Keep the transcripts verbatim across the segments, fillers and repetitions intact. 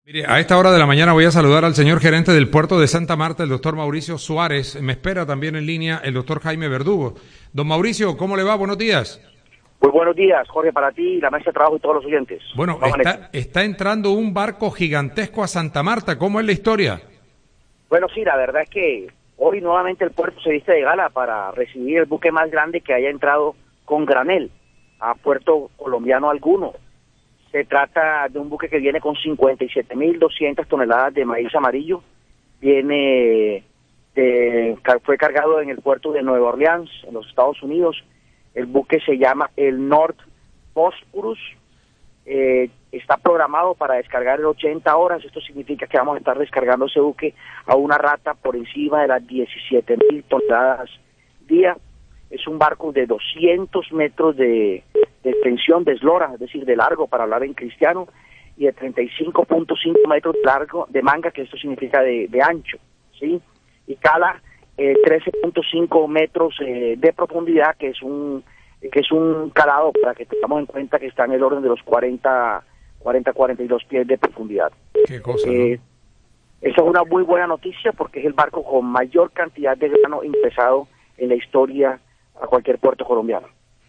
Mire, a esta hora de la mañana voy a saludar al señor gerente del puerto de Santa Marta, el doctor Mauricio Suárez. Me espera también en línea el doctor Jaime Verdugo. Don Mauricio, ¿cómo le va? Buenos días. Muy buenos días, Jorge, para ti, la mesa de trabajo y todos los oyentes. Bueno, está, está entrando un barco gigantesco a Santa Marta. ¿Cómo es la historia? Bueno, sí, la verdad es que hoy nuevamente el puerto se viste de gala para recibir el buque más grande que haya entrado con granel a puerto colombiano alguno. Se trata de un buque que viene con cincuenta y siete mil doscientas toneladas de maíz amarillo. Viene, de, fue cargado en el puerto de Nueva Orleans, en los Estados Unidos. El buque se llama el North Bosporus. Eh, está programado para descargar en ochenta horas. Esto significa que vamos a estar descargando ese buque a una rata por encima de las diecisiete mil toneladas día. Es un barco de doscientos metros de, de extensión, de eslora, es decir, de largo para hablar en cristiano, y de treinta y cinco punto cinco metros de largo de manga, que esto significa de, de ancho, ¿sí? Y cala eh, trece punto cinco metros eh, de profundidad, que es un que es un calado, para que tengamos en cuenta que está en el orden de los cuarenta, cuarenta y dos pies de profundidad. Qué cosa, eh, ¿no? Esa es una muy buena noticia porque es el barco con mayor cantidad de grano ingresado en la historia a cualquier puerto colombiano.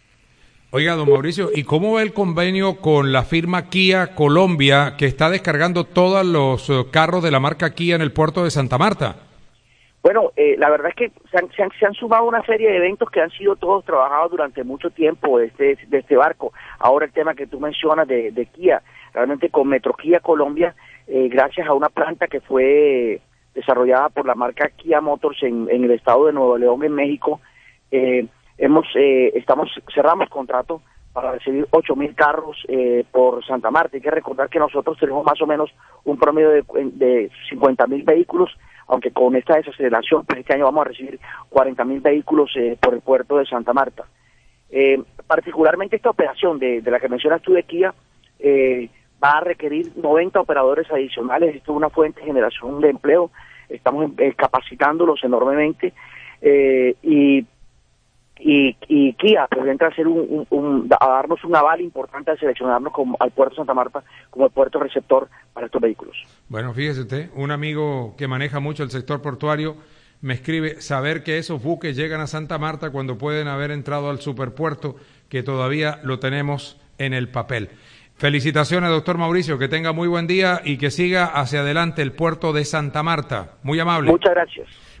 Oiga, don Mauricio, ¿y cómo va el convenio con la firma Kia Colombia, que está descargando todos los uh, carros de la marca Kia en el puerto de Santa Marta? Bueno, eh, la verdad es que se han, se, han, se han sumado una serie de eventos que han sido todos trabajados durante mucho tiempo de este, de este barco. Ahora el tema que tú mencionas de, de Kia, realmente con Metro Kia Colombia, eh, gracias a una planta que fue desarrollada por la marca Kia Motors en, en el estado de Nuevo León, en México, eh, hemos eh, estamos cerramos contrato para recibir ocho mil carros eh, por Santa Marta. Hay que recordar que nosotros tenemos más o menos un promedio de, de cincuenta mil vehículos, aunque con esta desaceleración, pues este año vamos a recibir cuarenta mil vehículos eh, por el puerto de Santa Marta. Eh, particularmente esta operación de, de la que mencionas tú de Kia, eh, va a requerir noventa operadores adicionales. Esto es una fuente de generación de empleo, estamos eh, capacitándolos enormemente, eh, y Y, y Kia pues entra a, hacer un, un, un, a darnos un aval importante al seleccionarnos como, al puerto de Santa Marta como el puerto receptor para estos vehículos. Bueno, fíjese usted, un amigo que maneja mucho el sector portuario me escribe saber que esos buques llegan a Santa Marta cuando pueden haber entrado al superpuerto, que todavía lo tenemos en el papel. Felicitaciones, doctor Mauricio, que tenga muy buen día y que siga hacia adelante el puerto de Santa Marta. Muy amable. Muchas gracias.